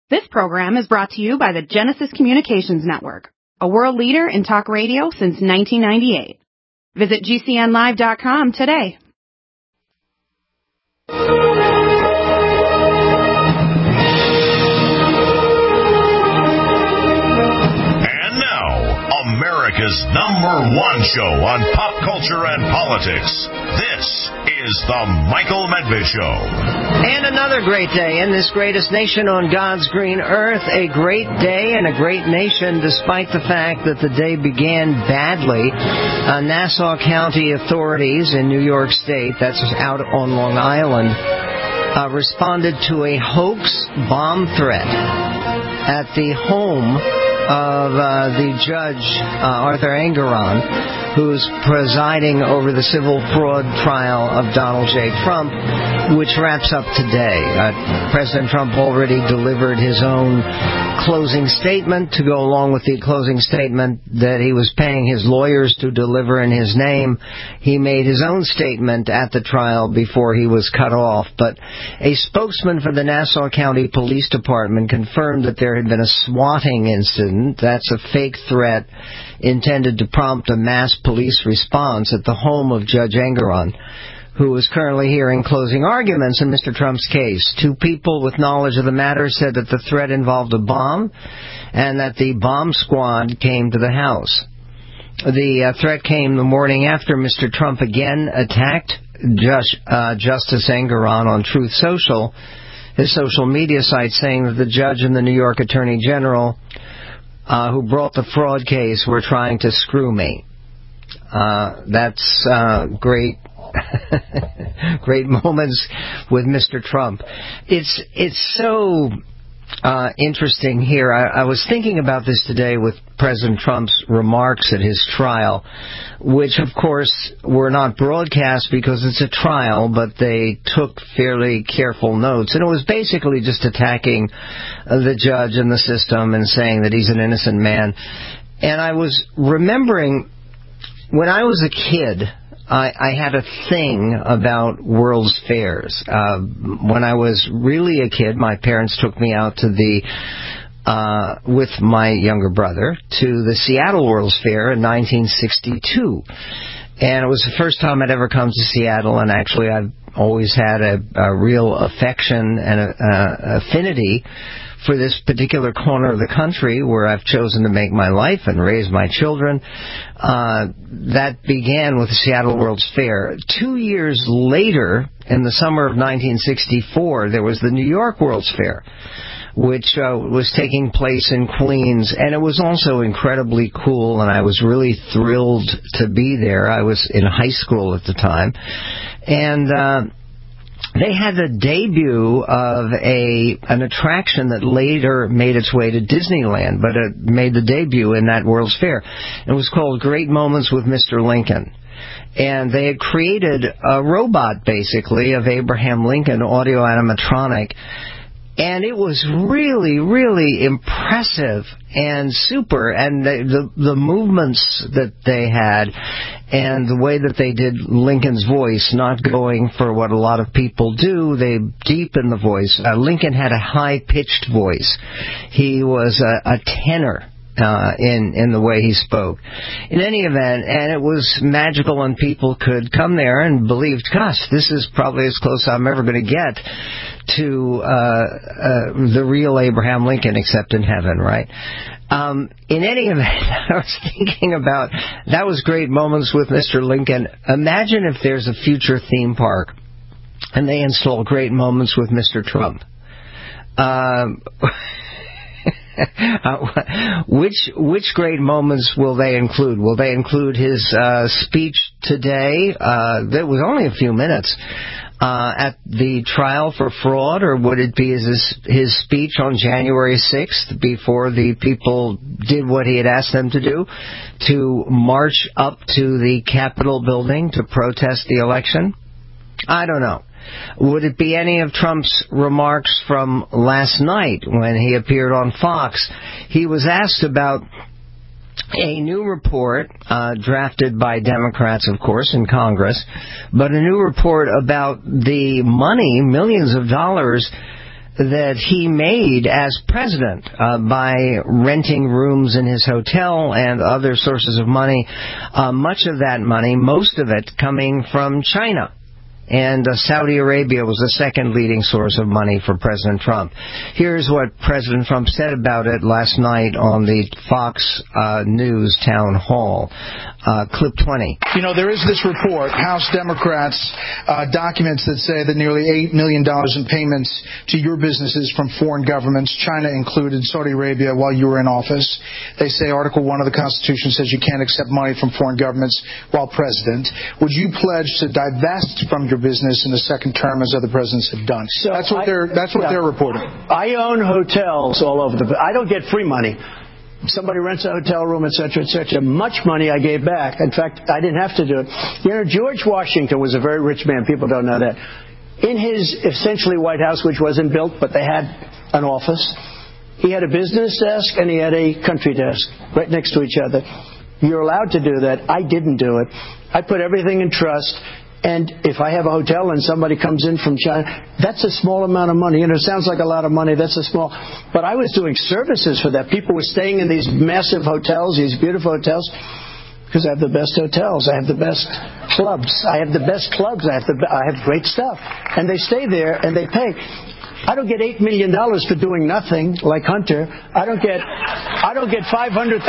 This program is brought to you by the Genesis Communications Network, a world leader in talk radio since 1998. Visit GCNlive.com today. And now, America's #1 show on pop culture and politics. This is The Michael Medved Show. And another great day in this greatest nation on God's green earth. A great day and a great nation, despite the fact that the day began badly. Nassau County authorities in New York State, that's out on Long Island, responded to a hoax bomb threat at the home of the judge, Arthur Engoron, who's presiding over the civil fraud trial of Donald J. Trump, which wraps up today. President Trump already delivered his own closing statement to go along with the closing statement that he was paying his lawyers to deliver in his name. He made his own statement at the trial before he was cut off. But a spokesman for the Nassau County Police Department confirmed that there had been a swatting incident. That's a fake threat intended to prompt a mass police response at the home of Judge Engoron, who is currently hearing closing arguments in Mr. Trump's case. Two people with knowledge of the matter said that the threat involved a bomb and that the bomb squad came to the house. The threat came the morning after Mr. Trump again attacked Justice Engoron on Truth Social, his social media site, saying that the judge and the New York Attorney General who brought the fraud case were trying to screw me. That's great. Great moments with Mr. Trump. It's so interesting here. I was thinking about this today with President Trump's remarks at his trial, which, of course, were not broadcast because it's a trial, but they took fairly careful notes. And it was basically just attacking the judge and the system and saying that he's an innocent man. And I was remembering when I was a kid, I had a thing about World's Fairs. When I was really a kid, my parents took me out to with my younger brother, to the Seattle World's Fair in 1962. And it was the first time I'd ever come to Seattle, and actually I've always had a real affection and affinity for this particular corner of the country where I've chosen to make my life and raise my children. That began with the Seattle World's Fair. 2 years later, in the summer of 1964, there was the New York World's Fair, which was taking place in Queens, and it was also incredibly cool, and I was really thrilled to be there. I was in high school at the time, and they had the debut of an attraction that later made its way to Disneyland, but it made the debut in that World's Fair. It was called Great Moments with Mr. Lincoln. And they had created a robot, basically, of Abraham Lincoln, audio animatronic. And it was really, really impressive and super. And the movements that they had and the way that they did Lincoln's voice, not going for what a lot of people do, they deepened the voice. Lincoln had a high-pitched voice. He was a tenor in the way he spoke. In any event, and it was magical, and people could come there and believed, gosh, this is probably as close I'm ever going to get to the real Abraham Lincoln, except in heaven, right? In any event, I was thinking about, that was Great Moments with Mr. Lincoln. Imagine if there's a future theme park and they install Great Moments with Mr. Trump. Which great moments will they include? Will they include his speech today? That was only a few minutes at the trial for fraud, or would it be his speech on January 6th before the people did what he had asked them to do, to march up to the Capitol building to protest the election? I don't know. Would it be any of Trump's remarks from last night when he appeared on Fox? He was asked about a new report drafted by Democrats, of course, in Congress, but a new report about the money, millions of dollars, that he made as president by renting rooms in his hotel and other sources of money, much of that money, most of it coming from China. And Saudi Arabia was the second leading source of money for President Trump. Here's what President Trump said about it last night on the Fox News town hall. Clip 20. You know, there is this report, House Democrats, documents that say that nearly $8 million in payments to your businesses from foreign governments, China included, Saudi Arabia, while you were in office. They say Article 1 of the Constitution says you can't accept money from foreign governments while president. Would you pledge to divest from your business in the second term as other presidents have done? So that's what they're reporting. I own hotels all over I don't get free money. Somebody rents a hotel room, etc., etc. Much money I gave back. In fact, I didn't have to do it. You know, George Washington was a very rich man. People don't know that. In his essentially White House, which wasn't built, but they had an office, he had a business desk and he had a country desk right next to each other. You're allowed to do that. I didn't do it. I put everything in trust. And if I have a hotel and somebody comes in from China, that's a small amount of money. You know, it sounds like a lot of money. That's a small. But I was doing services for that. People were staying in these massive hotels, these beautiful hotels, because I have the best hotels. I have the best clubs. I have the best clubs. I have great stuff. And they stay there and they pay. I don't get $8 million for doing nothing like Hunter. I don't get $500,000.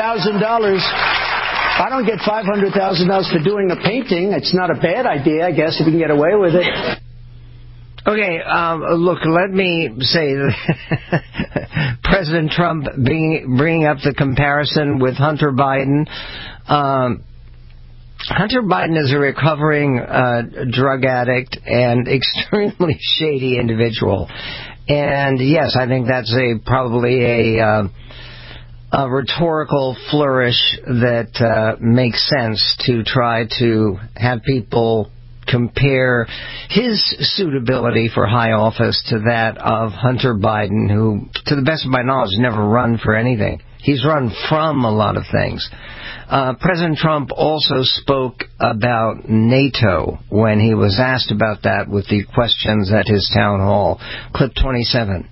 I don't get $500,000 for doing a painting. It's not a bad idea, I guess, if you can get away with it. Okay, look, let me say that President Trump bringing up the comparison with Hunter Biden. Hunter Biden is a recovering drug addict and extremely shady individual. And yes, I think that's probably a rhetorical flourish that makes sense to try to have people compare his suitability for high office to that of Hunter Biden, who, to the best of my knowledge, never run for anything. He's run from a lot of things. President Trump also spoke about NATO when he was asked about that with the questions at his town hall. Clip 27.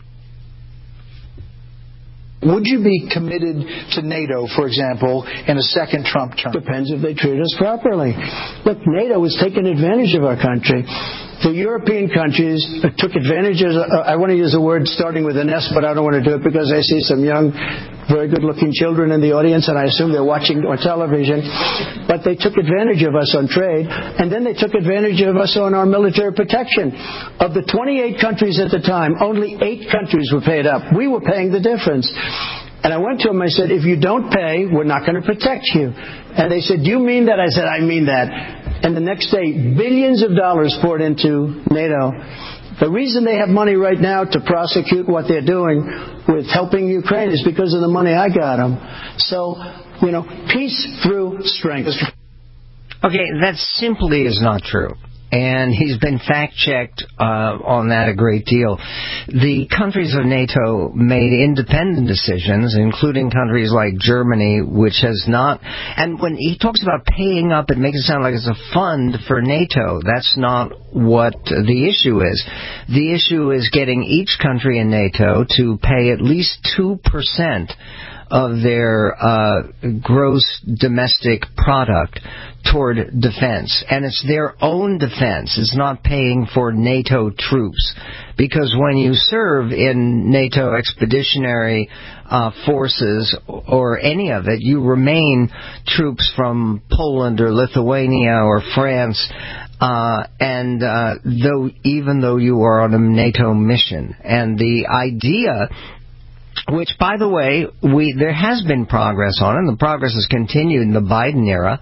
Would you be committed to NATO, for example, in a second Trump term? Depends if they treat us properly. Look, NATO has taken advantage of our country. The European countries took advantage of, I want to use a word starting with an S, but I don't want to do it because I see some young, very good-looking children in the audience, and I assume they're watching our television. But they took advantage of us on trade, and then they took advantage of us on our military protection. Of the 28 countries at the time, only 8 countries were paid up. We were paying the difference. And I went to them, I said, if you don't pay, we're not going to protect you. And they said, do you mean that? I said, I mean that. And the next day, billions of dollars poured into NATO. The reason they have money right now to prosecute what they're doing with helping Ukraine is because of the money I got them. So, you know, peace through strength. Okay, that simply is not true. And he's been fact-checked on that a great deal. The countries of NATO made independent decisions, including countries like Germany, which has not... And when he talks about paying up, it makes it sound like it's a fund for NATO. That's not what the issue is. The issue is getting each country in NATO to pay at least 2% of their gross domestic product toward defense. And it's their own defense. It's not paying for NATO troops. Because when you serve in NATO expeditionary forces or any of it, you remain troops from Poland or Lithuania or France, even though you are on a NATO mission. And the idea, which, by the way, there has been progress on, and the progress has continued in the Biden era,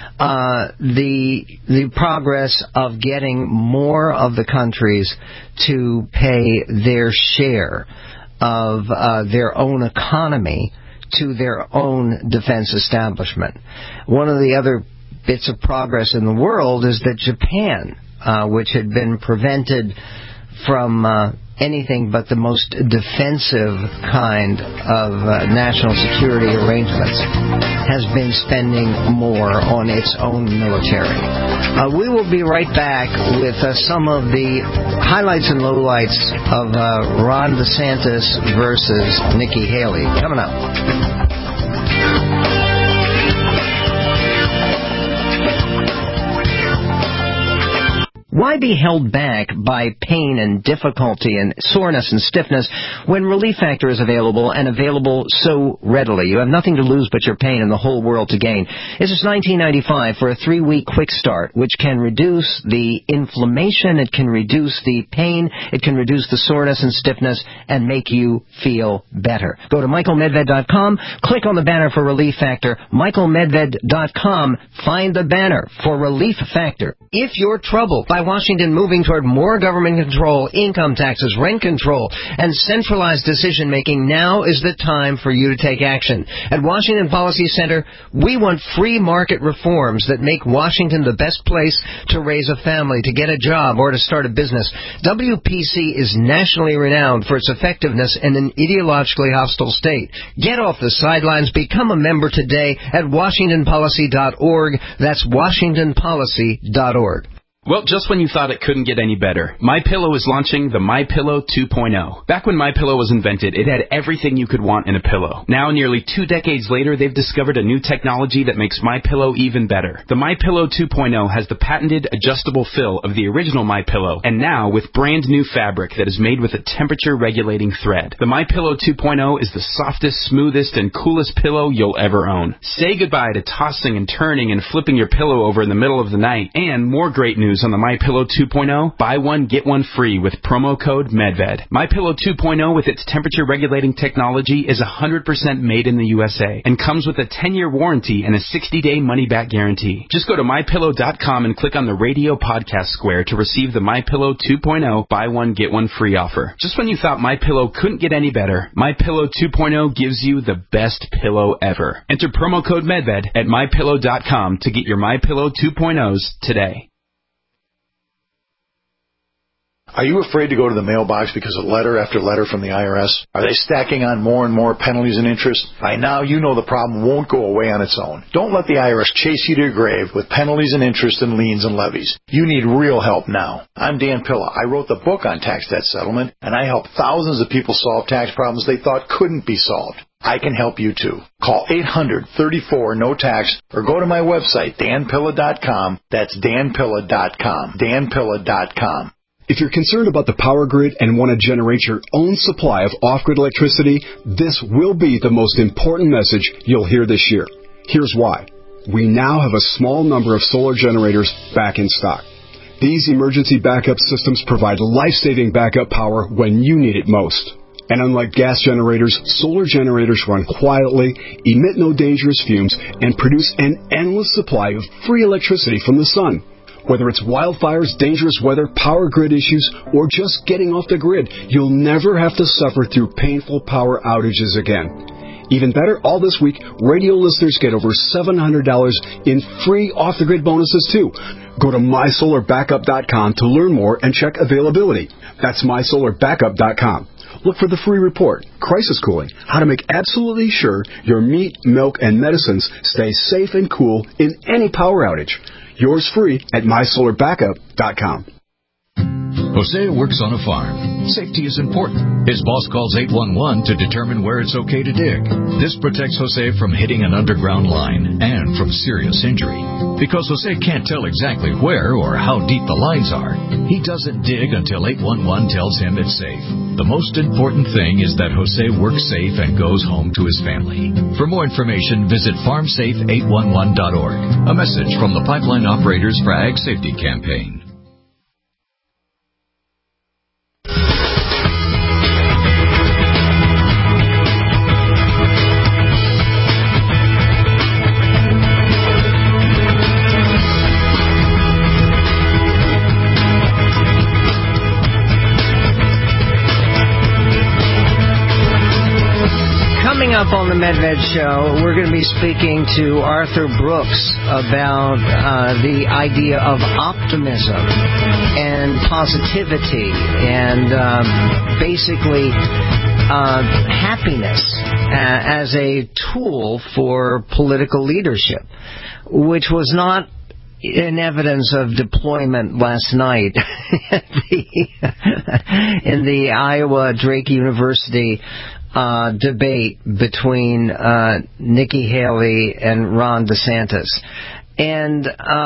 the progress of getting more of the countries to pay their share of their own economy to their own defense establishment. One of the other bits of progress in the world is that Japan, which had been prevented from anything but the most defensive kind of national security arrangements, has been spending more on its own military. We will be right back with some of the highlights and lowlights of Ron DeSantis versus Nikki Haley. Coming up. Why be held back by pain and difficulty and soreness and stiffness when Relief Factor is available and available so readily? You have nothing to lose but your pain and the whole world to gain. This is $19.95 for a 3-week quick start, which can reduce the inflammation, it can reduce the pain, it can reduce the soreness and stiffness, and make you feel better. Go to michaelmedved.com, click on the banner for Relief Factor, michaelmedved.com, find the banner for Relief Factor. If you're troubled by Washington moving toward more government control, income taxes, rent control, and centralized decision-making, now is the time for you to take action. At Washington Policy Center, we want free market reforms that make Washington the best place to raise a family, to get a job, or to start a business. WPC is nationally renowned for its effectiveness in an ideologically hostile state. Get off the sidelines. Become a member today at WashingtonPolicy.org. That's WashingtonPolicy.org. Well, just when you thought it couldn't get any better, MyPillow is launching the MyPillow 2.0. Back when MyPillow was invented, it had everything you could want in a pillow. Now, nearly 2 decades later, they've discovered a new technology that makes MyPillow even better. The MyPillow 2.0 has the patented adjustable fill of the original MyPillow, and now with brand new fabric that is made with a temperature-regulating thread. The MyPillow 2.0 is the softest, smoothest, and coolest pillow you'll ever own. Say goodbye to tossing and turning and flipping your pillow over in the middle of the night. And more great news on the MyPillow 2.0, buy one, get one free with promo code MedVed. MyPillow 2.0 with its temperature-regulating technology is 100% made in the USA and comes with a 10-year warranty and a 60-day money-back guarantee. Just go to MyPillow.com and click on the radio podcast square to receive the MyPillow 2.0 buy one, get one free offer. Just when you thought MyPillow couldn't get any better, MyPillow 2.0 gives you the best pillow ever. Enter promo code MedVed at MyPillow.com to get your MyPillow 2.0s today. Are you afraid to go to the mailbox because of letter after letter from the IRS? Are they stacking on more and more penalties and interest? By now, you know the problem won't go away on its own. Don't let the IRS chase you to your grave with penalties and interest and liens and levies. You need real help now. I'm Dan Pilla. I wrote the book on tax debt settlement, and I helped thousands of people solve tax problems they thought couldn't be solved. I can help you too. Call 800-34-NO-TAX or go to my website, danpilla.com. That's danpilla.com. danpilla.com. If you're concerned about the power grid and want to generate your own supply of off-grid electricity, this will be the most important message you'll hear this year. Here's why. We now have a small number of solar generators back in stock. These emergency backup systems provide life-saving backup power when you need it most. And unlike gas generators, solar generators run quietly, emit no dangerous fumes, and produce an endless supply of free electricity from the sun. Whether it's wildfires, dangerous weather, power grid issues, or just getting off the grid, you'll never have to suffer through painful power outages again. Even better, all this week, radio listeners get over $700 in free off-the-grid bonuses, too. Go to MySolarBackup.com to learn more and check availability. That's MySolarBackup.com. Look for the free report, Crisis Cooling, how to make absolutely sure your meat, milk, and medicines stay safe and cool in any power outage. Yours free at MySolarBackup.com. Jose works on a farm. Safety is important. His boss calls 811 to determine where it's okay to dig. This protects Jose from hitting an underground line and from serious injury. Because Jose can't tell exactly where or how deep the lines are, he doesn't dig until 811 tells him it's safe. The most important thing is that Jose works safe and goes home to his family. For more information, visit farmsafe811.org. A message from the Pipeline Operators for Ag Safety Campaign. Coming up on the Medved Show, we're going to be speaking to Arthur Brooks about the idea of optimism and positivity and basically happiness as a tool for political leadership, which was not in evidence of deployment last night in the Iowa Drake University debate between Nikki Haley and Ron DeSantis. And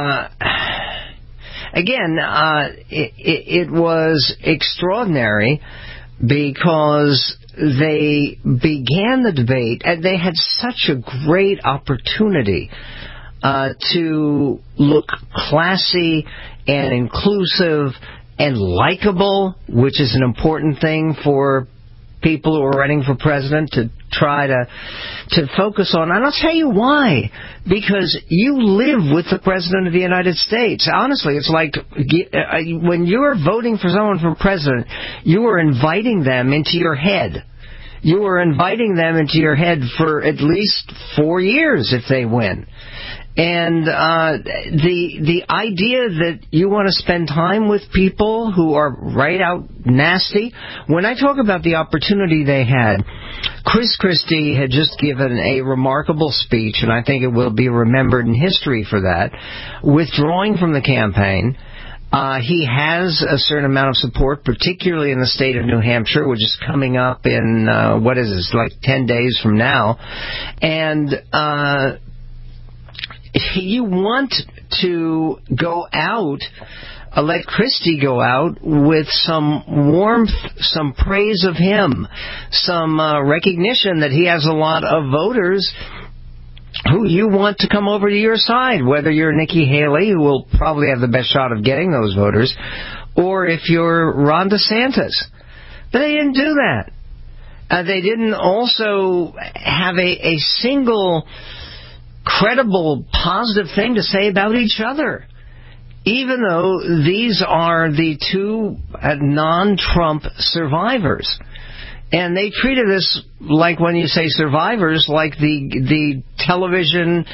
again, it was extraordinary because they began the debate and they had such a great opportunity to look classy and inclusive and likable, which is an important thing for people who are running for president to try to focus on. And I'll tell you why. Because you live with the President of the United States. Honestly, it's like when you're voting for someone for president, you are inviting them into your head. You are inviting them into your head for at least 4 years if they win. And the idea that you want to spend time with people who are right out nasty. When I talk about the opportunity they had, Chris Christie had just given a remarkable speech, and I think it will be remembered in history for that, withdrawing from the campaign. He has a certain amount of support, particularly in the state of New Hampshire, which is coming up in, 10 days from now. And you want to go out, let Christie go out with some warmth, some praise of him, some recognition that he has a lot of voters who you want to come over to your side, whether you're Nikki Haley, who will probably have the best shot of getting those voters, or if you're Ron DeSantis. But they didn't do that. They didn't also have a single credible, positive thing to say about each other, even though these are the two non-Trump survivors. And they treated this like, when you say survivors, like the television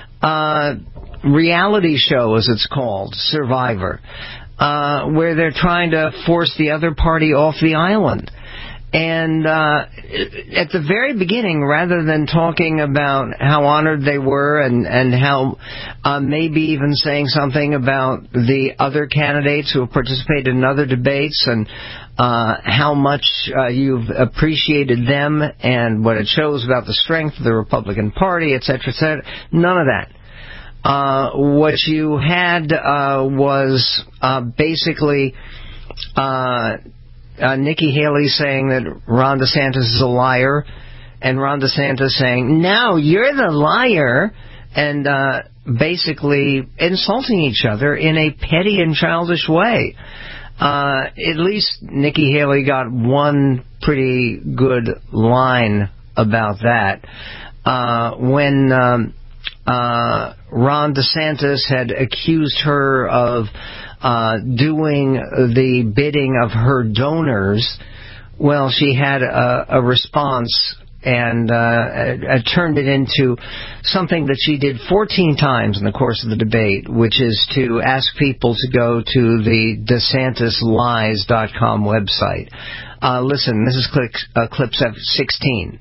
reality show, as it's called, Survivor, where they're trying to force the other party off the island. And at the very beginning, rather than talking about how honored they were and how maybe even saying something about the other candidates who have participated in other debates and how much you've appreciated them and what it shows about the strength of the Republican Party, et cetera, none of that. What you had was basically Nikki Haley saying that Ron DeSantis is a liar, and Ron DeSantis saying, no, you're the liar, and basically insulting each other in a petty and childish way. At least Nikki Haley got one pretty good line about that. When Ron DeSantis had accused her of doing the bidding of her donors, well, she had a response and turned it into something that she did 14 times in the course of the debate, which is to ask people to go to the DeSantisLies.com website. Listen, this is clip 16.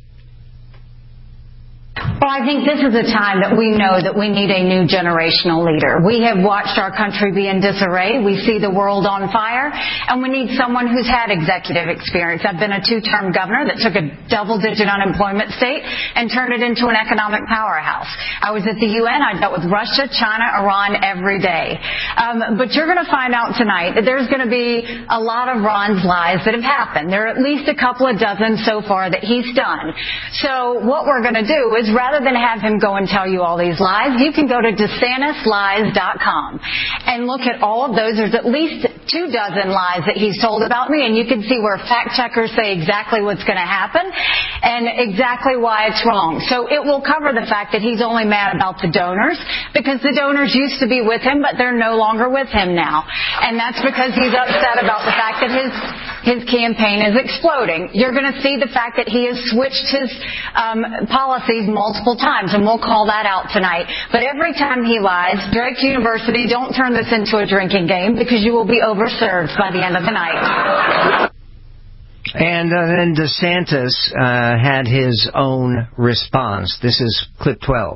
Well, I think this is a time that we know that we need a new generational leader. We have watched our country be in disarray. We see the world on fire, and we need someone who's had executive experience. I've been a 2-term governor that took a double-digit unemployment state and turned it into an economic powerhouse. I was at the UN. I dealt with Russia, China, Iran every day. But you're going to find out tonight that there's going to be a lot of Ron's lies that have happened. There are at least a couple of dozen so far that he's done. So what we're going to do is, rather than have him go and tell you all these lies, you can go to DeSantisLies.com and look at all of those. There's at least 24 lies that he's told about me, and you can see where fact checkers say exactly what's going to happen and exactly why it's wrong. So it will cover the fact that he's only mad about the donors because the donors used to be with him, but they're no longer with him now. And that's because he's upset about the fact that his his campaign is exploding. You're going to see the fact that he has switched his policies multiple times, and we'll call that out tonight. But every time he lies, Drake University, don't turn this into a drinking game, because you will be overserved by the end of the night. And then DeSantis had his own response. This is clip 12.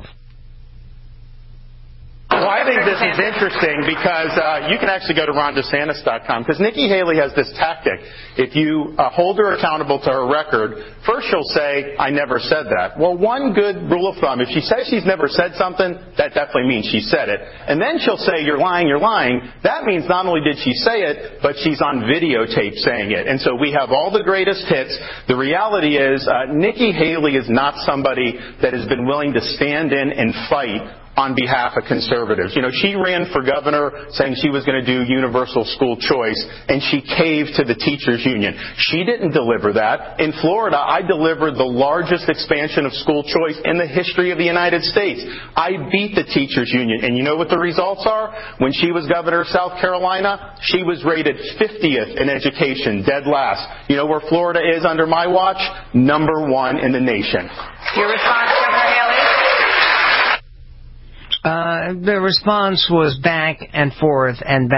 Well, I think this is interesting because you can actually go to RonDeSantis.com, because Nikki Haley has this tactic. If you hold her accountable to her record, first she'll say, I never said that. Well, one good rule of thumb, if she says she's never said something, that definitely means she said it. And then she'll say, you're lying, you're lying. That means not only did she say it, but she's on videotape saying it. And so we have all the greatest hits. The reality is Nikki Haley is not somebody that has been willing to stand in and fight on behalf of conservatives. You know, she ran for governor saying she was going to do universal school choice, and she caved to the teachers union. She didn't deliver that. In Florida, I delivered the largest expansion of school choice in the history of the United States. I beat the teachers union, and you know what the results are? When she was governor of South Carolina, she was rated 50th in education, dead last. You know where Florida is under my watch? #1 in the nation. Your response, Governor Haley? The response was back and forth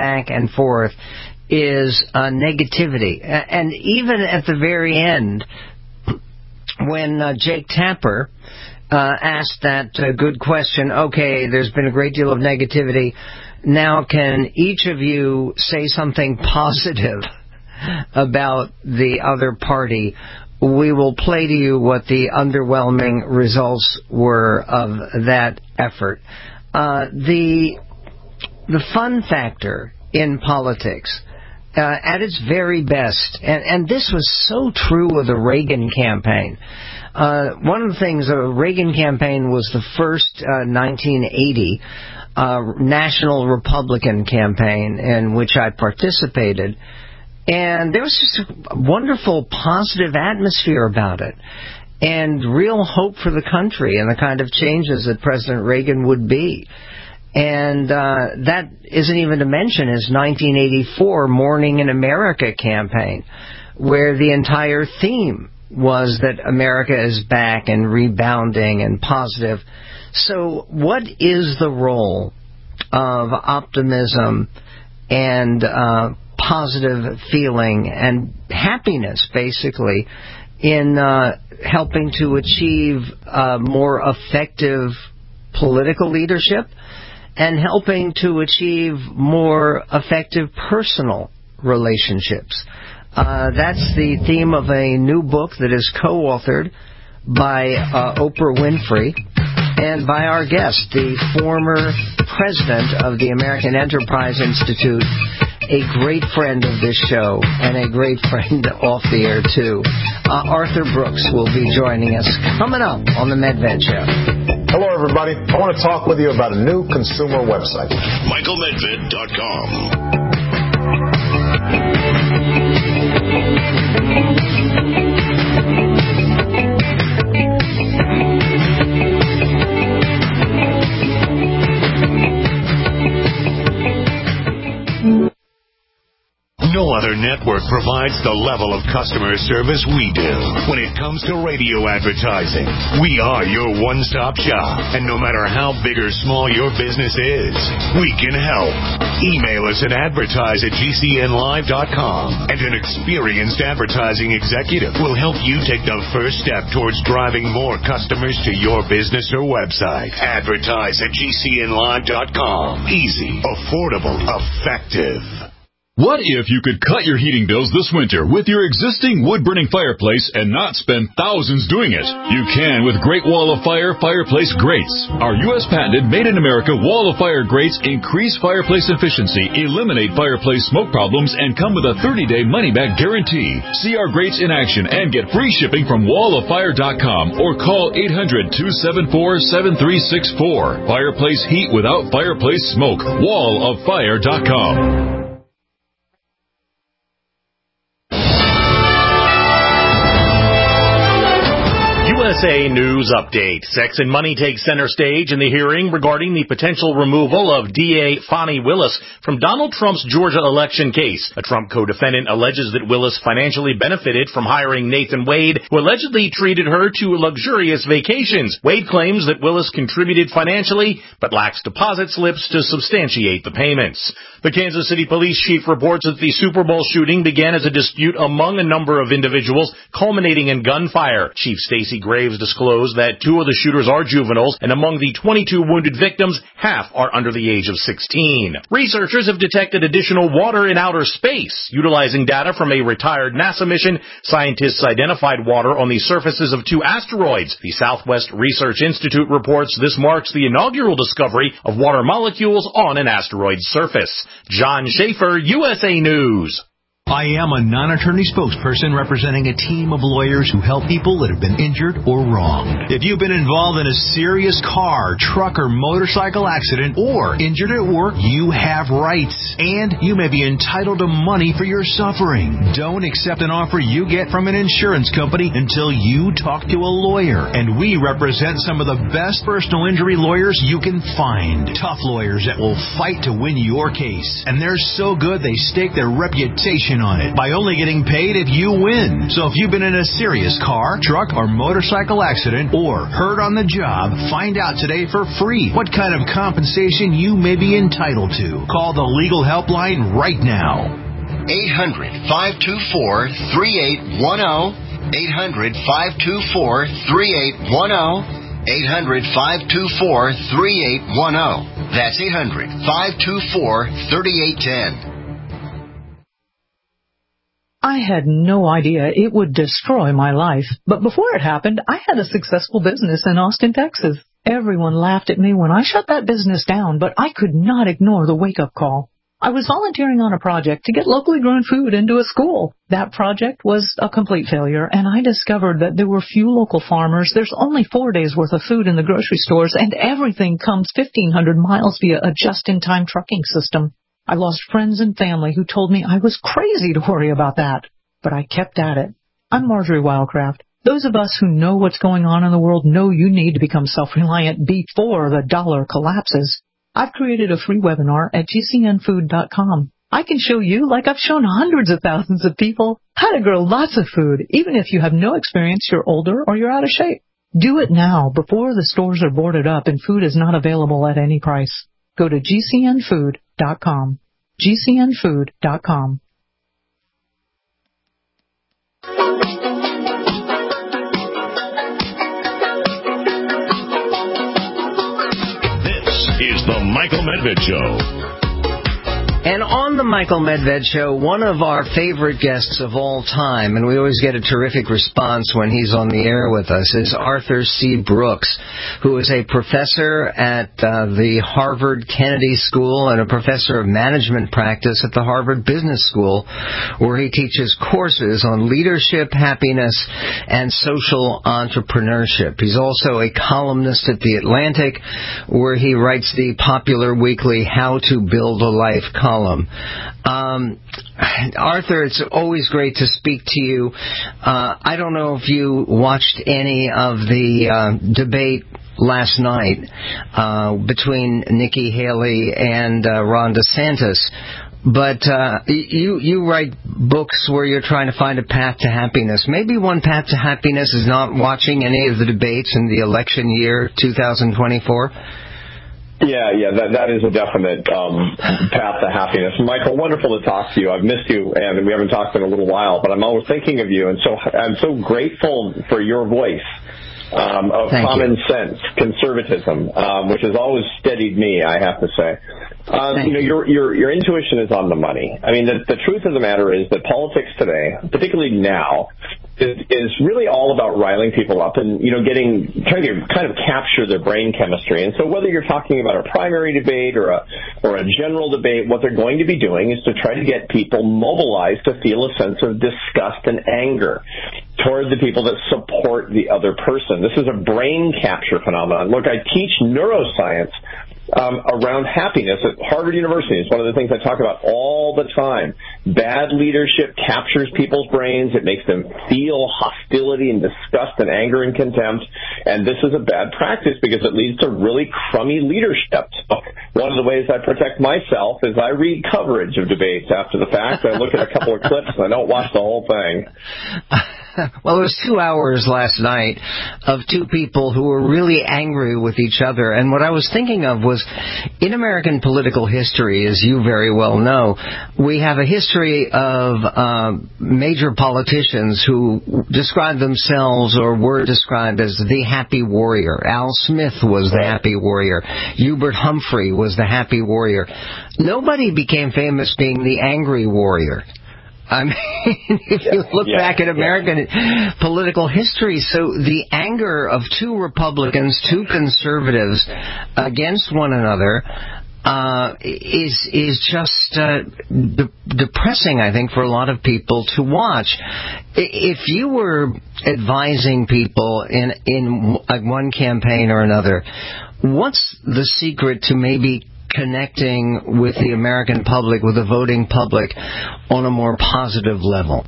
is negativity. And even at the very end, when Jake Tapper asked that good question, okay, there's been a great deal of negativity, now can each of you say something positive about the other party? We will play to you what the underwhelming results were of that effort. The fun factor in politics, at its very best, and this was so true of the Reagan campaign. One of the things, the Reagan campaign was the first 1980 national Republican campaign in which I participated. And there was just a wonderful, positive atmosphere about it, and real hope for the country and the kind of changes that President Reagan would be. And that isn't even to mention his 1984 Morning in America campaign, where the entire theme was that America is back and rebounding and positive. So what is the role of optimism and positive feeling and happiness, basically, in helping to achieve more effective political leadership and helping to achieve more effective personal relationships? That's the theme of a new book that is co-authored by Oprah Winfrey and by our guest, the former president of the American Enterprise Institute, a great friend of this show, and a great friend off the air, too. Arthur Brooks will be joining us coming up on the Medved Show. Hello, everybody. I want to talk with you about a new consumer website. MichaelMedved.com. No other network provides the level of customer service we do. When it comes to radio advertising, we are your one-stop shop. And no matter how big or small your business is, we can help. Email us at advertise@gcnlive.com, and an experienced advertising executive will help you take the first step towards driving more customers to your business or website. Advertise@gcnlive.com. Easy, affordable, effective. What if you could cut your heating bills this winter with your existing wood-burning fireplace and not spend thousands doing it? You can with Great Wall of Fire fireplace grates. Our U.S. patented made-in-America Wall of Fire grates increase fireplace efficiency, eliminate fireplace smoke problems, and come with a 30-day money-back guarantee. See our grates in action and get free shipping from walloffire.com or call 800-274-7364. Fireplace heat without fireplace smoke. walloffire.com. USA News Update. Sex and money take center stage in the hearing regarding the potential removal of DA Fani Willis from Donald Trump's Georgia election case. A Trump co-defendant alleges that Willis financially benefited from hiring Nathan Wade, who allegedly treated her to luxurious vacations. Wade claims that Willis contributed financially, but lacks deposit slips to substantiate the payments. The Kansas City Police Chief reports that the Super Bowl shooting began as a dispute among a number of individuals, culminating in gunfire. Chief Stacey Graves disclosed that 2 of the shooters are juveniles, and among the 22 wounded victims, half are under the age of 16. Researchers have detected additional water in outer space. Utilizing data from a retired NASA mission, scientists identified water on the surfaces of 2 asteroids. The Southwest Research Institute reports this marks the inaugural discovery of water molecules on an asteroid's surface. John Schaefer, USA News. I am a non-attorney spokesperson representing a team of lawyers who help people that have been injured or wronged. If you've been involved in a serious car, truck, or motorcycle accident or injured at work, you have rights, and you may be entitled to money for your suffering. Don't accept an offer you get from an insurance company until you talk to a lawyer, and we represent some of the best personal injury lawyers you can find. Tough lawyers that will fight to win your case, and they're so good they stake their reputation on it by only getting paid if you win. So if you've been in a serious car, truck, or motorcycle accident or hurt on the job, find out today for free what kind of compensation you may be entitled to. Call the legal helpline right now. 800-524-3810. 800-524-3810. 800-524-3810. That's 800-524-3810. I had no idea it would destroy my life, but before it happened, I had a successful business in Austin, Texas. Everyone laughed at me when I shut that business down, but I could not ignore the wake-up call. I was volunteering on a project to get locally grown food into a school. That project was a complete failure, and I discovered that there were few local farmers, there's only 4 days' worth of food in the grocery stores, and everything comes 1,500 miles via a just-in-time trucking system. I lost friends and family who told me I was crazy to worry about that, but I kept at it. I'm Marjorie Wildcraft. Those of us who know what's going on in the world know you need to become self-reliant before the dollar collapses. I've created a free webinar at gcnfood.com. I can show you, like I've shown hundreds of thousands of people, how to grow lots of food, even if you have no experience, you're older, or you're out of shape. Do it now, before the stores are boarded up and food is not available at any price. Go to gcnfood.com. gcnfood.com. This is the Michael Medved Show. And on the Michael Medved Show, one of our favorite guests of all time, and we always get a terrific response when he's on the air with us, is Arthur C. Brooks, who is a professor at the Harvard Kennedy School and a professor of management practice at the Harvard Business School, where he teaches courses on leadership, happiness, and social entrepreneurship. He's also a columnist at The Atlantic, where he writes the popular weekly How to Build a Life column. Arthur, it's always great to speak to you. I don't know if you watched any of the debate last night between Nikki Haley and Ron DeSantis. But you write books where you're trying to find a path to happiness. Maybe one path to happiness is not watching any of the debates in the election year 2024. Yeah, that is a definite path to happiness. Michael, wonderful to talk to you. I've missed you, and we haven't talked in a little while, but I'm always thinking of you, and so I'm so grateful for your voice of common sense, conservatism, which has always steadied me, I have to say. Your intuition is on the money. I mean, the truth of the matter is that politics today, particularly now, is really all about riling people up and, trying to kind of capture their brain chemistry. And so whether you're talking about a primary debate or a general debate, what they're going to be doing is to try to get people mobilized to feel a sense of disgust and anger. toward the people that support the other person. This is a brain capture phenomenon. Look, I teach neuroscience around happiness at Harvard University. It's one of the things I talk about all the time. Bad leadership captures people's brains. It makes them feel hostility and disgust and anger and contempt. And this is a bad practice because it leads to really crummy leadership. So one of the ways I protect myself is I read coverage of debates after the fact. I look at a couple of clips and I don't watch the whole thing. Well, it was 2 hours last night of two people who were really angry with each other. And what I was thinking of was, in American political history, as you very well know, we have a history of major politicians who describe themselves or were described as the happy warrior. Al Smith was the happy warrior. Hubert Humphrey was the happy warrior. Nobody became famous being the angry warrior. I mean, if you look back at American political history, so the anger of two Republicans, two conservatives against one another is just depressing, I think, for a lot of people to watch. If you were advising people in one campaign or another, what's the secret to maybe connecting with the American public, with the voting public, on a more positive level?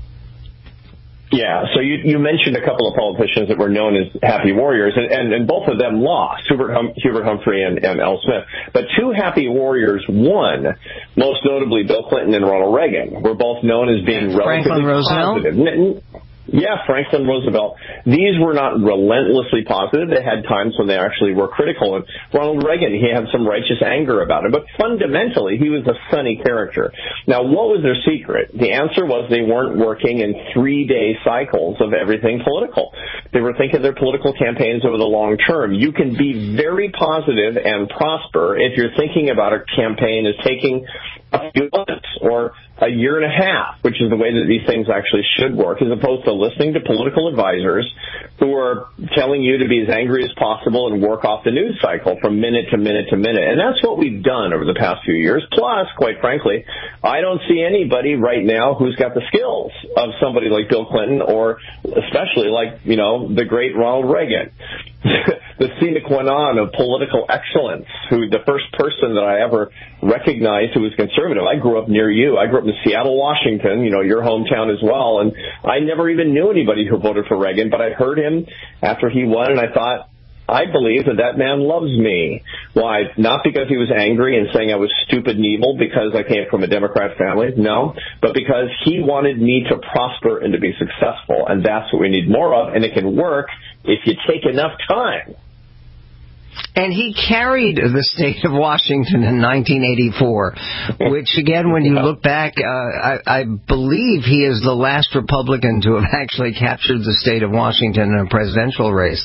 Yeah, so you mentioned a couple of politicians that were known as happy warriors, and both of them lost, Hubert Humphrey and Al Smith. But two happy warriors won, most notably Bill Clinton and Ronald Reagan, were both known as being relatively positive. Yeah, Franklin Roosevelt. These were not relentlessly positive. They had times when they actually were critical. And Ronald Reagan, he had some righteous anger about it. But fundamentally, he was a sunny character. Now, what was their secret? The answer was they weren't working in 3-day cycles of everything political. They were thinking their political campaigns over the long term. You can be very positive and prosper if you're thinking about a campaign as taking a few months or a year and a half, which is the way that these things actually should work, as opposed to listening to political advisors who are telling you to be as angry as possible and work off the news cycle from minute to minute to minute. And that's what we've done over the past few years. Plus, quite frankly, I don't see anybody right now who's got the skills of somebody like Bill Clinton or especially like, the great Ronald Reagan. The sine qua non of political excellence, who the first person that I ever recognized who was conservative. I grew up near you. I grew up in Seattle, Washington, your hometown as well, and I never even knew anybody who voted for Reagan, but I heard him after he won, and I thought, I believe that man loves me. Why? Not because he was angry and saying I was stupid and evil because I came from a Democrat family, no, but because he wanted me to prosper and to be successful, and that's what we need more of, and it can work if you take enough time. And he carried the state of Washington in 1984, which, again, when you look back, I believe he is the last Republican to have actually captured the state of Washington in a presidential race.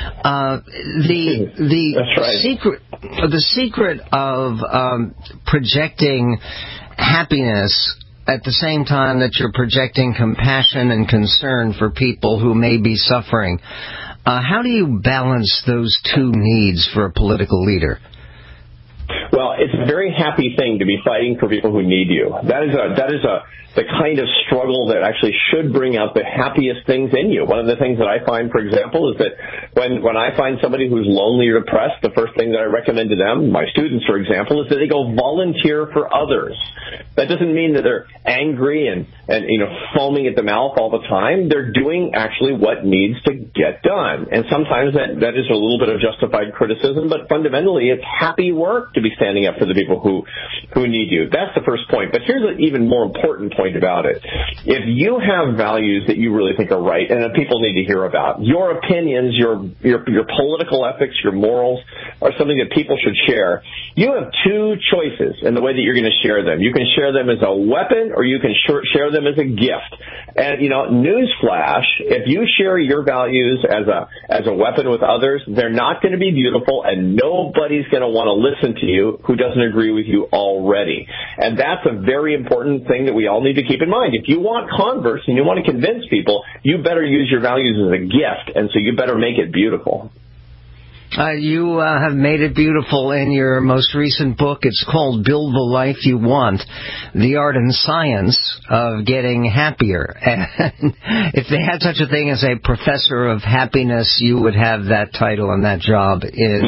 The secret of projecting happiness at the same time that you're projecting compassion and concern for people who may be suffering. How do you balance those two needs for a political leader? Well, it's a very happy thing to be fighting for people who need you. That is the kind of struggle that actually should bring out the happiest things in you. One of the things that I find, for example, is that when I find somebody who's lonely or depressed, the first thing that I recommend to them, my students, for example, is that they go volunteer for others. That doesn't mean that they're angry and foaming at the mouth all the time. They're doing actually what needs to get done. And sometimes that is a little bit of justified criticism, but fundamentally it's happy work to be standing up for the people who need you. That's the first point. But here's an even more important point about it. If you have values that you really think are right and that people need to hear about, your opinions, your political ethics, your morals are something that people should share. You have two choices in the way that you're going to share them. You can share them as a weapon or you can share them as a gift. And, newsflash, if you share your values as a weapon with others, they're not going to be beautiful and nobody's going to want to listen to you who doesn't agree with you already. And that's a very important thing that we all need to keep in mind. If you want converts and you want to convince people, you better use your values as a gift, and so you better make it beautiful. You have made it beautiful in your most recent book. It's called Build the Life You Want, The Art and Science of Getting Happier. And if they had such a thing as a professor of happiness, you would have that title and that job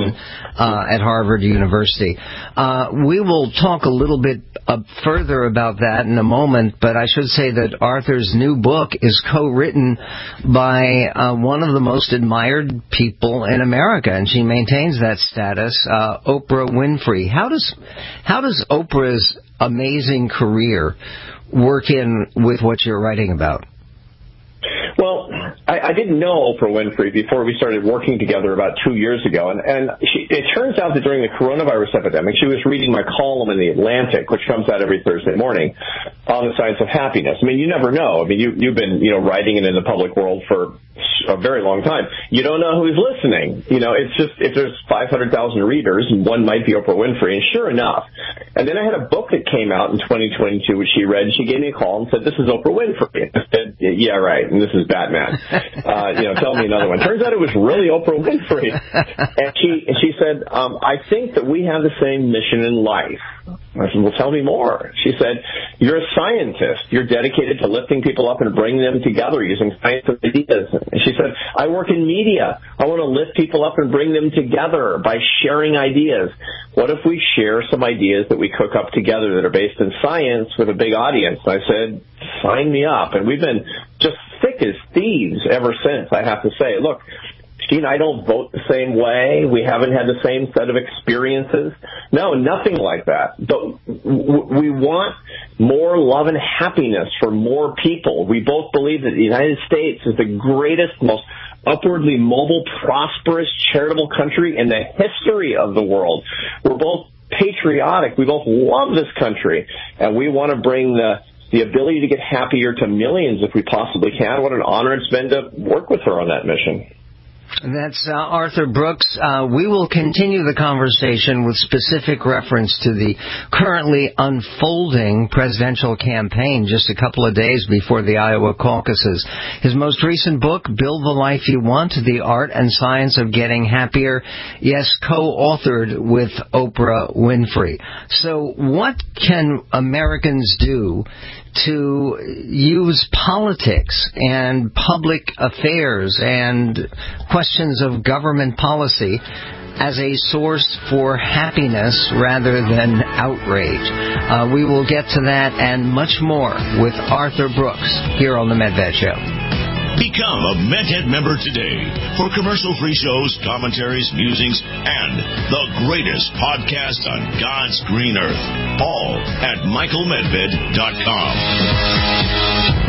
at Harvard University. We will talk a little bit further about that in a moment, but I should say that Arthur's new book is co-written by one of the most admired people in America, and she maintains that status, Oprah Winfrey. How does Oprah's amazing career work in with what you're writing about? Well, I didn't know Oprah Winfrey before we started working together about 2 years ago, and it turns out that during the coronavirus epidemic, she was reading my column in The Atlantic, which comes out every Thursday morning, on the science of happiness. I mean, you never know. I mean, you've been writing it in the public world for a very long time. You don't know who's listening. It's just if there's 500,000 readers, and one might be Oprah Winfrey, and sure enough. And then I had a book that came out in 2022, which she read, and she gave me a call and said, "This is Oprah Winfrey." I said, "Yeah, right, and this is Batman. Tell me another one." Turns out it was really Oprah Winfrey. And she said, "I think that we have the same mission in life." I said, "Well, tell me more." She said, "You're a scientist. You're dedicated to lifting people up and bringing them together using science and ideas." And she said, "I work in media. I want to lift people up and bring them together by sharing ideas. What if we share some ideas that we cook up together that are based in science with a big audience?" I said, "Sign me up." And we've been just thick as thieves ever since, I have to say. Look, she and I don't vote the same way. We haven't had the same set of experiences. No, nothing like that. But we want more love and happiness for more people. We both believe that the United States is the greatest, most upwardly mobile, prosperous, charitable country in the history of the world. We're both patriotic. We both love this country. And we want to bring the ability to get happier to millions if we possibly can. What an honor it's been to work with her on that mission. That's Arthur Brooks. We will continue the conversation with specific reference to the currently unfolding presidential campaign just a couple of days before the Iowa caucuses. His most recent book, Build the Life You Want, The Art and Science of Getting Happier, yes, co-authored with Oprah Winfrey. So what can Americans do to use politics and public affairs and questions of government policy as a source for happiness rather than outrage? We will get to that and much more with Arthur Brooks here on The Medved Show. Become a MedHead member today for commercial-free shows, commentaries, musings, and the greatest podcast on God's green earth. All at michaelmedved.com.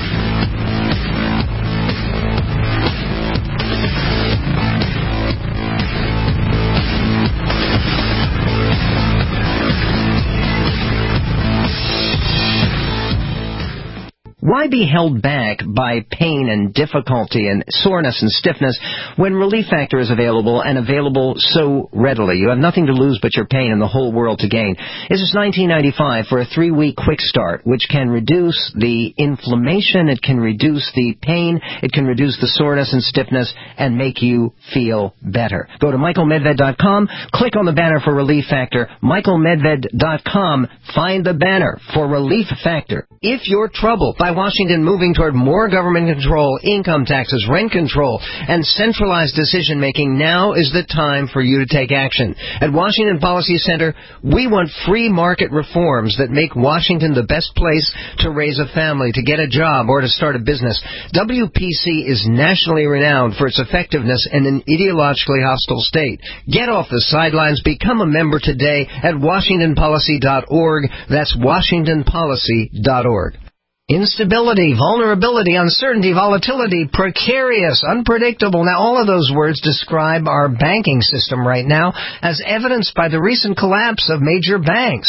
Why be held back by pain and difficulty and soreness and stiffness when Relief Factor is available and available so readily? You have nothing to lose but your pain and the whole world to gain. This is $19.95 for a 3-week quick start, which can reduce the inflammation, it can reduce the pain, it can reduce the soreness and stiffness, and make you feel better. Go to michaelmedved.com, click on the banner for Relief Factor, michaelmedved.com, find the banner for Relief Factor. If you're troubled by Washington moving toward more government control, income taxes, rent control, and centralized decision-making, now is the time for you to take action. At Washington Policy Center, we want free market reforms that make Washington the best place to raise a family, to get a job, or to start a business. WPC is nationally renowned for its effectiveness in an ideologically hostile state. Get off the sidelines. Become a member today at WashingtonPolicy.org. That's WashingtonPolicy.org. Instability, vulnerability, uncertainty, volatility, precarious, unpredictable. Now, all of those words describe our banking system right now, as evidenced by the recent collapse of major banks.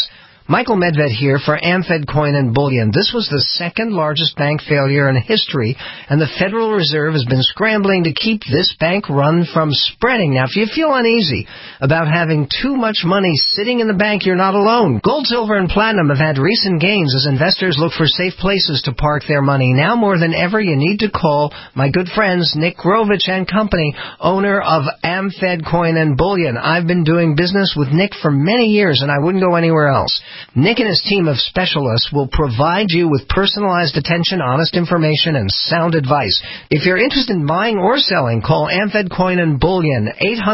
Michael Medved here for Amfed Coin and Bullion. This was the second largest bank failure in history, and the Federal Reserve has been scrambling to keep this bank run from spreading. Now, if you feel uneasy about having too much money sitting in the bank, you're not alone. Gold, silver, and platinum have had recent gains as investors look for safe places to park their money. Now more than ever, you need to call my good friends Nick Grovich and Company, owner of Amfed Coin and Bullion. I've been doing business with Nick for many years, and I wouldn't go anywhere else. Nick and his team of specialists will provide you with personalized attention, honest information, and sound advice. If you're interested in buying or selling, call Amfed Coin and Bullion,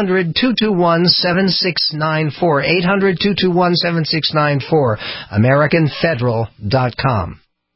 800-221-7694, 800-221-7694, AmericanFederal.com.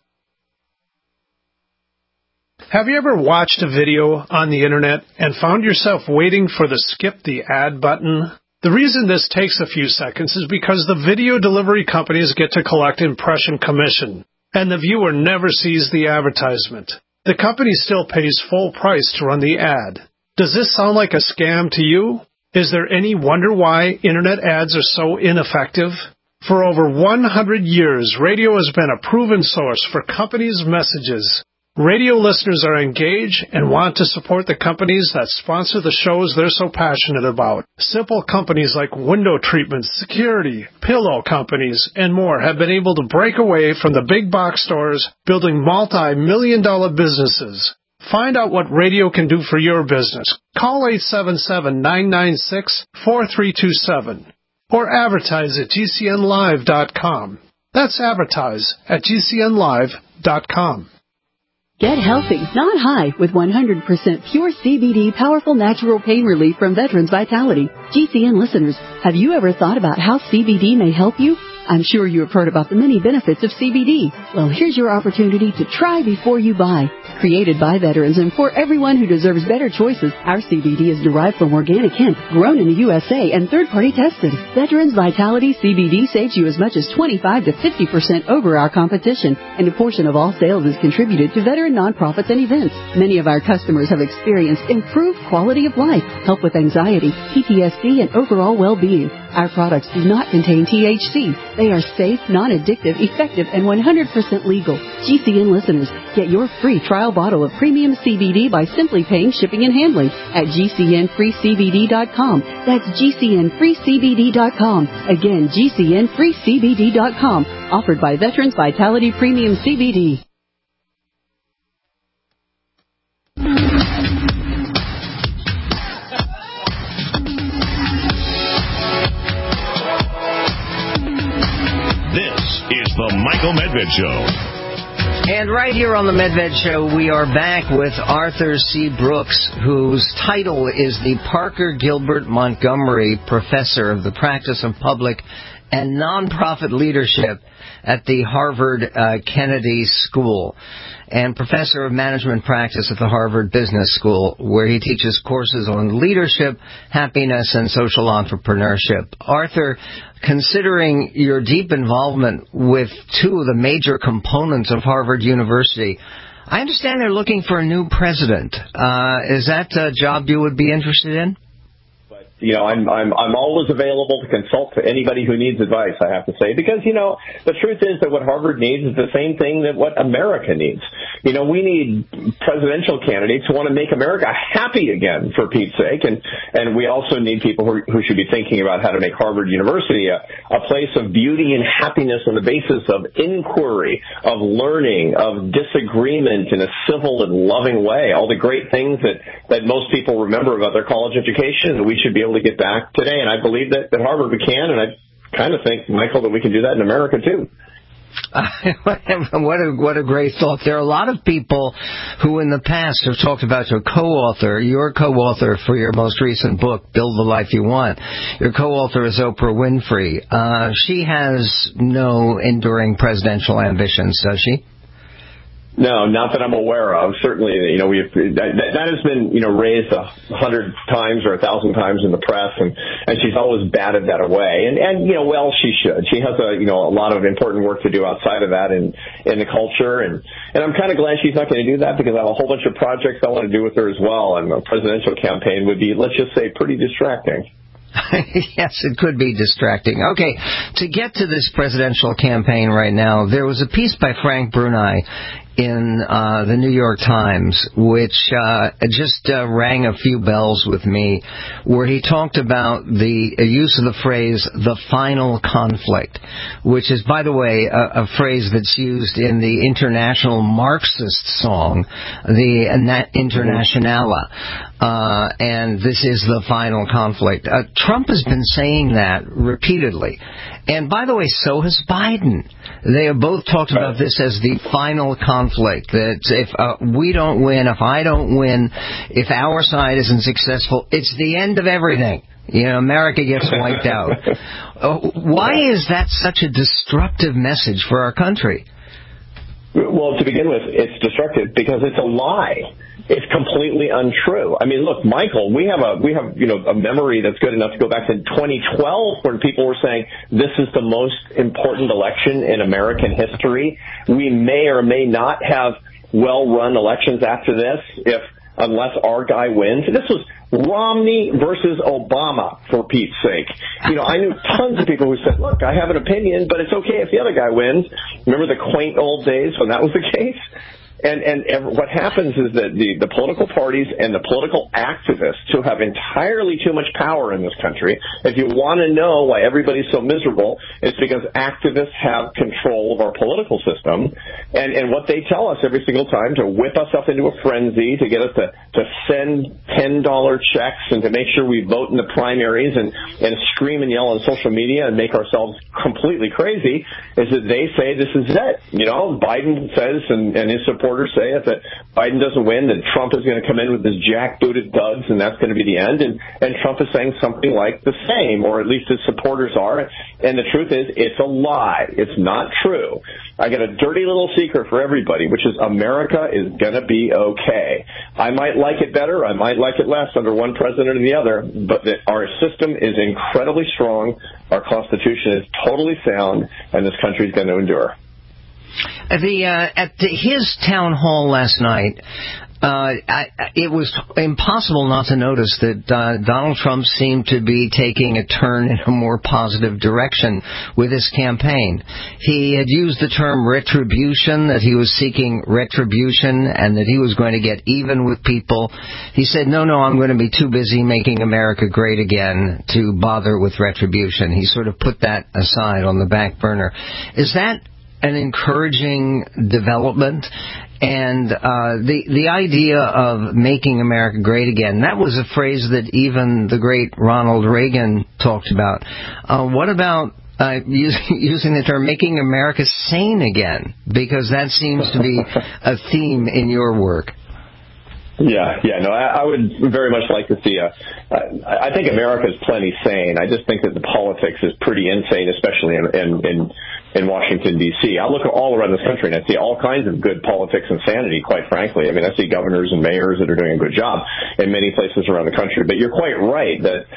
Have you ever watched a video on the internet and found yourself waiting for the skip the ad button? The reason this takes a few seconds is because the video delivery companies get to collect impression commission, and the viewer never sees the advertisement. The company still pays full price to run the ad. Does this sound like a scam to you? Is there any wonder why internet ads are so ineffective? For over 100 years, radio has been a proven source for companies' messages. Radio listeners are engaged and want to support the companies that sponsor the shows they're so passionate about. Simple companies like window treatments, security, pillow companies, and more have been able to break away from the big box stores, building multi-million-dollar businesses. Find out what radio can do for your business. Call 877-996-4327 or advertise at GCNlive.com. That's advertise at GCNlive.com. Get healthy, not high, with 100% pure CBD powerful natural pain relief from Veterans Vitality. GCN listeners, have you ever thought about how CBD may help you? I'm sure you have heard about the many benefits of CBD. Well, here's your opportunity to try before you buy. Created by veterans and for everyone who deserves better choices, our CBD is derived from organic hemp, grown in the USA, and third-party tested. Veterans Vitality CBD saves you as much as 25 to 50% over our competition, and a portion of all sales is contributed to veteran nonprofits and events. Many of our customers have experienced improved quality of life, help with anxiety, PTSD, and overall well-being. Our products do not contain THC. They are safe, non-addictive, effective, and 100% legal. GCN listeners, get your free trial bottle of premium CBD by simply paying shipping and handling at GCNFreeCBD.com. That's GCNFreeCBD.com. Again, GCNFreeCBD.com. Offered by Veterans Vitality Premium CBD. The Michael Medved Show. And right here on the Medved Show, we are back with Arthur C. Brooks, whose title is the Parker Gilbert Montgomery Professor of the Practice of Public and Nonprofit Leadership at the Harvard Kennedy School, and Professor of Management Practice at the Harvard Business School, where he teaches courses on leadership, happiness, and social entrepreneurship. Arthur, considering your deep involvement with two of the major components of Harvard University, I understand they're looking for a new president. Is that a job you would be interested in? You know, I'm always available to consult to anybody who needs advice, I have to say, because, you know, the truth is that what Harvard needs is the same thing that what America needs. You know, we need presidential candidates who want to make America happy again, for Pete's sake, and we also need people who should be thinking about how to make Harvard University a place of beauty and happiness on the basis of inquiry, of learning, of disagreement in a civil and loving way, all the great things that most people remember about their college education, that we should be able to get back today. And I believe that at Harvard we can, and I kind of think, Michael, that we can do that in America too. What a great thought. There are a lot of people who in the past have talked about your co-author for your most recent book, Build the Life You Want. Your co-author is Oprah Winfrey. She has no enduring presidential ambitions, does she? No, not that I'm aware of. Certainly, you know, that has been, you know, raised 100 times or 1,000 times in the press, and she's always batted that away. And you know, well, she should. She has a lot of important work to do outside of that in the culture, and I'm kind of glad she's not going to do that, because I have a whole bunch of projects I want to do with her as well, and a presidential campaign would be, let's just say, pretty distracting. Yes, it could be distracting. Okay, to get to this presidential campaign right now, there was a piece by Frank Bruni in the New York Times, which just rang a few bells with me, where he talked about the use of the phrase, the final conflict, which is, by the way, a phrase that's used in the international Marxist song, the Internationale. And this is the final conflict. Trump has been saying that repeatedly. And by the way, so has Biden. They have both talked about this as the final conflict, that if we don't win, if I don't win, if our side isn't successful, it's the end of everything. America gets wiped out. Why is that such a destructive message for our country? Well, to begin with, it's destructive because it's a lie. It's completely untrue. I mean, look, Michael, we have a memory that's good enough to go back to 2012 when people were saying this is the most important election in American history. We may or may not have well-run elections after this unless our guy wins. This was Romney versus Obama, for Pete's sake. I knew tons of people who said, look, I have an opinion, but it's okay if the other guy wins. Remember the quaint old days when that was the case? And what happens is that the political parties and the political activists who have entirely too much power in this country, if you want to know why everybody's so miserable, it's because activists have control of our political system. And what they tell us every single time to whip us up into a frenzy, to get us to send $10 checks and to make sure we vote in the primaries and scream and yell on social media and make ourselves completely crazy, is that they say this is it. Biden says and his supporters say if that Biden doesn't win, then Trump is going to come in with his jackbooted duds, and that's going to be the end. And Trump is saying something like the same, or at least his supporters are. And the truth is, it's a lie. It's not true. I got a dirty little secret for everybody, which is America is going to be okay. I might like it better, I might like it less under one president or the other, but our system is incredibly strong, our Constitution is totally sound, and this country is going to endure. At his town hall last night, it was impossible not to notice that Donald Trump seemed to be taking a turn in a more positive direction with his campaign. He had used the term retribution, that he was seeking retribution and that he was going to get even with people. He said, no, I'm going to be too busy making America great again to bother with retribution. He sort of put that aside on the back burner. Is that an encouraging development? And the idea of making America great again, that was a phrase that even the great Ronald Reagan talked about. What about using the term making America sane again? Because that seems to be a theme in your work. Yeah, no, I would very much like to see I think America is plenty sane. I just think that the politics is pretty insane, especially in Washington, D.C. I look all around this country and I see all kinds of good politics and sanity, quite frankly. I mean, I see governors and mayors that are doing a good job in many places around the country. But you're quite right that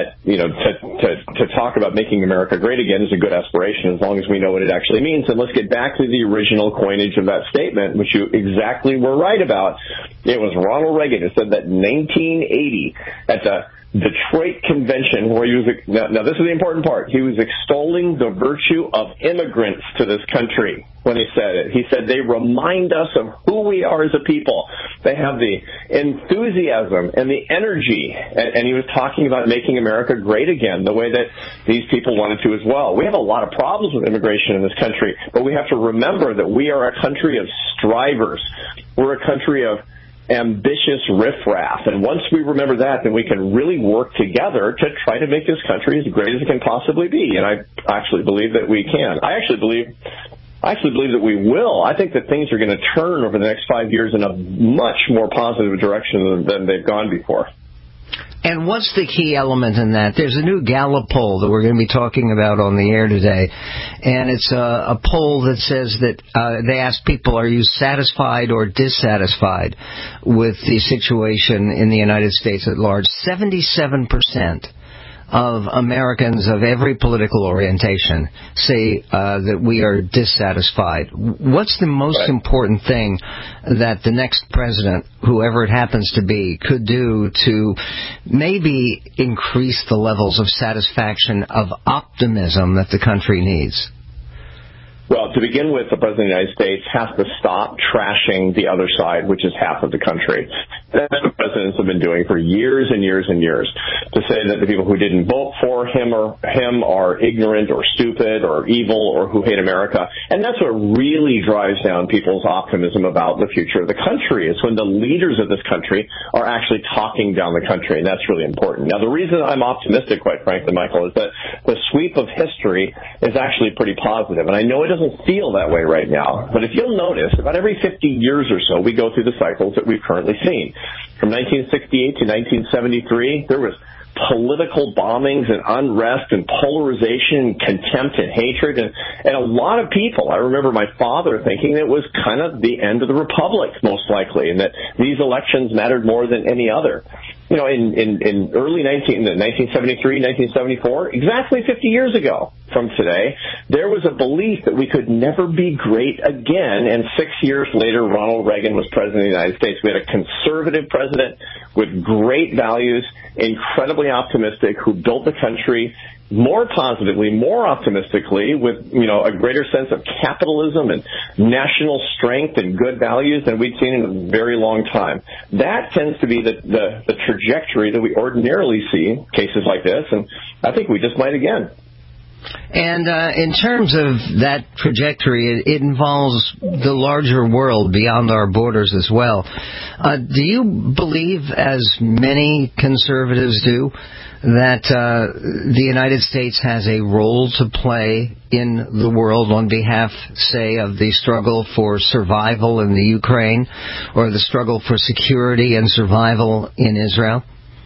to talk about making America great again is a good aspiration as long as we know what it actually means. And let's get back to the original coinage of that statement, which you exactly were right about. It was Ronald Reagan who said that in 1980 at the Detroit Convention, where he was, now this is the important part, he was extolling the virtue of immigrants to this country when he said it. He said they remind us of who we are as a people. They have the enthusiasm and the energy, and he was talking about making America great again, the way that these people wanted to as well. We have a lot of problems with immigration in this country, but we have to remember that we are a country of strivers. We're a country of ambitious riffraff. And once we remember that, then we can really work together to try to make this country as great as it can possibly be. And I actually believe that we can. I actually believe that we will. I think that things are going to turn over the next 5 years in a much more positive direction than they've gone before. And what's the key element in that? There's a new Gallup poll that we're going to be talking about on the air today. And it's a poll that says that they ask people, are you satisfied or dissatisfied with the situation in the United States at large? 77% of Americans of every political orientation say that we are dissatisfied. What's the most important thing that the next president, whoever it happens to be, could do to maybe increase the levels of satisfaction, of optimism that the country needs? Well, to begin with, the President of the United States has to stop trashing the other side, which is half of the country. That's what presidents have been doing for years and years and years, to say that the people who didn't vote for him are ignorant or stupid or evil or who hate America. And that's what really drives down people's optimism about the future of the country, is when the leaders of this country are actually talking down the country, and that's really important. Now, the reason I'm optimistic, quite frankly, Michael, is that the sweep of history is actually pretty positive. And I know it doesn't feel that way right now, but if you'll notice, about every 50 years or so, we go through the cycles that we've currently seen. From 1968 to 1973, there was political bombings and unrest and polarization and contempt and hatred, and a lot of people, I remember my father thinking it was kind of the end of the republic, most likely, and that these elections mattered more than any other. You know, in early 1973, 1974, exactly 50 years ago from today, there was a belief that we could never be great again, and 6 years later, Ronald Reagan was president of the United States. We had a conservative president with great values, incredibly optimistic, who built the country more positively, more optimistically, with, you know, a greater sense of capitalism and national strength and good values than we'd seen in a very long time. That tends to be the trajectory that we ordinarily see in cases like this, and I think we just might again. And in terms of that trajectory, it involves the larger world beyond our borders as well. Do you believe, as many conservatives do, that the United States has a role to play in the world on behalf, say, of the struggle for survival in the Ukraine or the struggle for security and survival in Israel?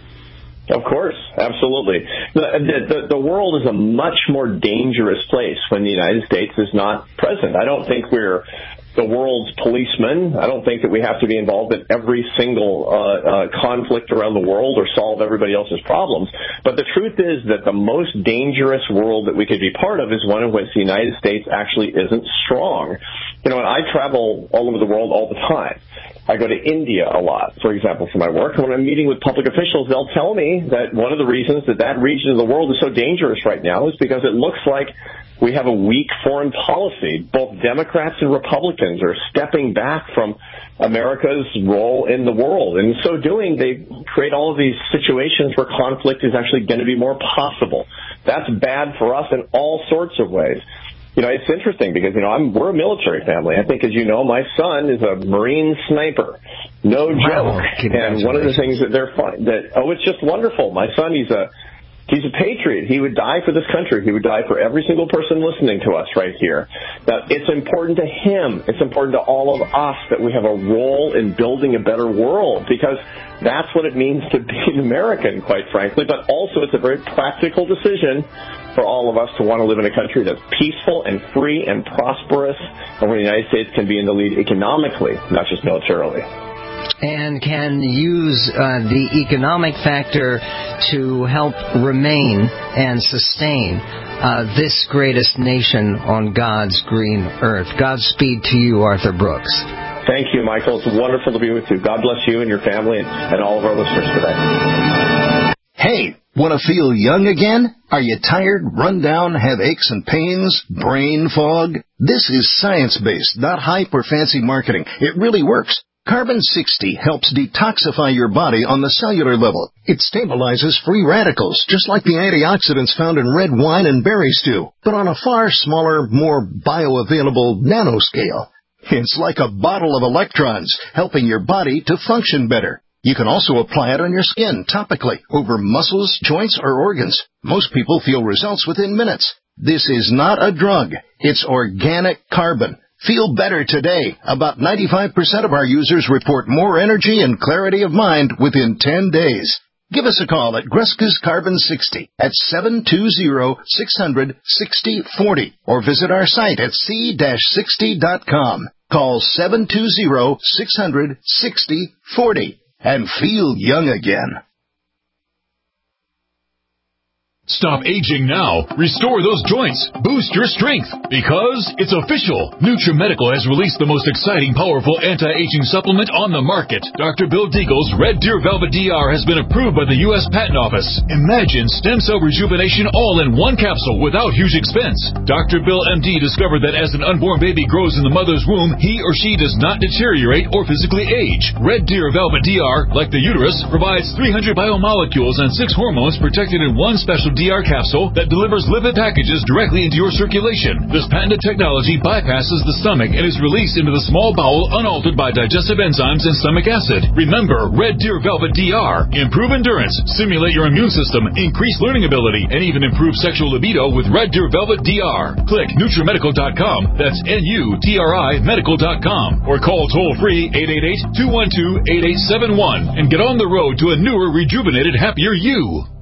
Of course, absolutely. The world is a much more dangerous place when the United States is not present. I don't think we're the world's policeman. I don't think that we have to be involved in every single conflict around the world or solve everybody else's problems. But the truth is that the most dangerous world that we could be part of is one in which the United States actually isn't strong. You know, and I travel all over the world all the time. I go to India a lot, for example, for my work. And when I'm meeting with public officials, they'll tell me that one of the reasons that region of the world is so dangerous right now is because it looks like we have a weak foreign policy. Both Democrats and Republicans are stepping back from America's role in the world. And in so doing, they create all of these situations where conflict is actually going to be more possible. That's bad for us in all sorts of ways. You know, it's interesting because, you know, we're a military family. I think, as you know, my son is a Marine sniper. No joke. And one of the things that it's just wonderful. My son, he's a patriot. He would die for this country. He would die for every single person listening to us right here. Now, it's important to him. It's important to all of us that we have a role in building a better world, because that's what it means to be an American, quite frankly. But also, it's a very practical decision for all of us to want to live in a country that's peaceful and free and prosperous, and where the United States can be in the lead economically, not just militarily. And can use the economic factor to help remain and sustain this greatest nation on God's green earth. Godspeed to you, Arthur Brooks. Thank you, Michael. It's wonderful to be with you. God bless you and your family and all of our listeners today. Hey, want to feel young again? Are you tired, run down, have aches and pains, brain fog? This is science-based, not hype or fancy marketing. It really works. Carbon 60 helps detoxify your body on the cellular level. It stabilizes free radicals, just like the antioxidants found in red wine and berries do, but on a far smaller, more bioavailable nanoscale. It's like a bottle of electrons, helping your body to function better. You can also apply it on your skin topically, over muscles, joints, or organs. Most people feel results within minutes. This is not a drug. It's organic carbon. Feel better today. About 95% of our users report more energy and clarity of mind within 10 days. Give us a call at Greska's Carbon 60 at 720-600-6040 or visit our site at c-60.com. Call 720-600-6040 and feel young again. Stop aging now. Restore those joints. Boost your strength. Because it's official. NutriMedical has released the most exciting, powerful anti-aging supplement on the market. Dr. Bill Deagle's Red Deer Velvet DR has been approved by the U.S. Patent Office. Imagine stem cell rejuvenation all in one capsule without huge expense. Dr. Bill MD discovered that as an unborn baby grows in the mother's womb, he or she does not deteriorate or physically age. Red Deer Velvet DR, like the uterus, provides 300 biomolecules and 6 hormones protected in one special DR capsule that delivers lipid packages directly into your circulation. This patented technology bypasses the stomach and is released into the small bowel unaltered by digestive enzymes and stomach acid. Remember, Red Deer Velvet DR. Improve endurance, stimulate your immune system, increase learning ability, and even improve sexual libido with Red Deer Velvet DR. Click NutriMedical.com, that's N-U-T-R-I Medical.com, or call toll-free 888-212-8871 and get on the road to a newer, rejuvenated, happier you.